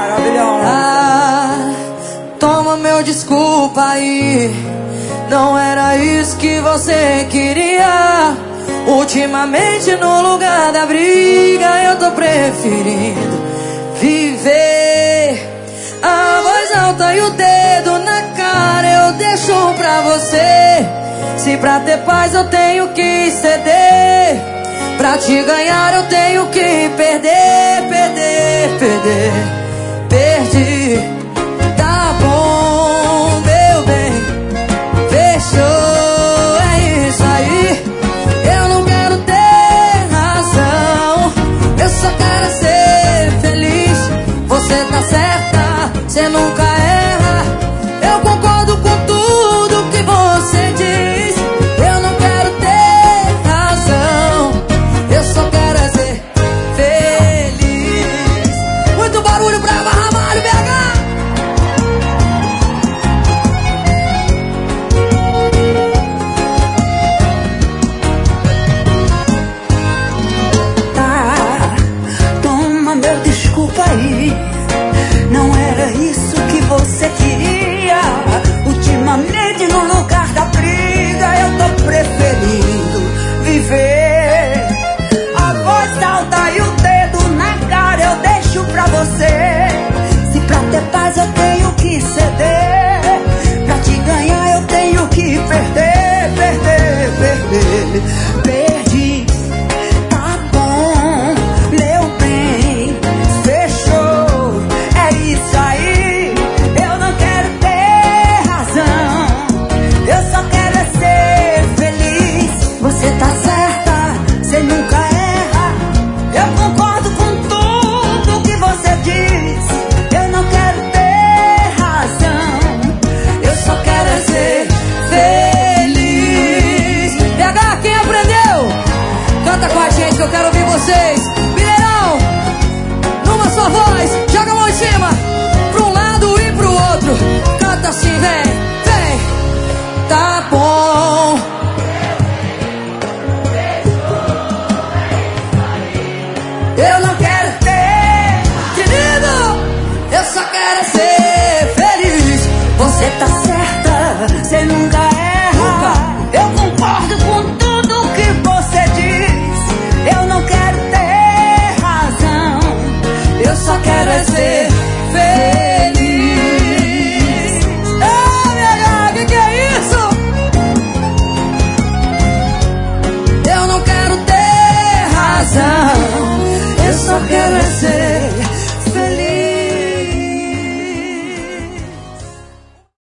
Toma meu desculpa aí, não era isso que você queria. Ultimamente no lugar da briga eu tô preferindo viver. A voz alta e o dedo na cara eu deixo pra você. Se pra ter paz eu tenho que ceder, pra te ganhar eu tenho que perder, perder, perder. Perdi, tá bom, meu bem, fechou, é isso aí. Eu não quero ter razão, eu só quero ser feliz. Você tá certa, você nunca erra. Eu concordo com tudo que você diz. Eu não quero ter razão, eu só quero ser feliz. Muito barulho pra Ramalho, BH! Tá, toma meu desculpa aí,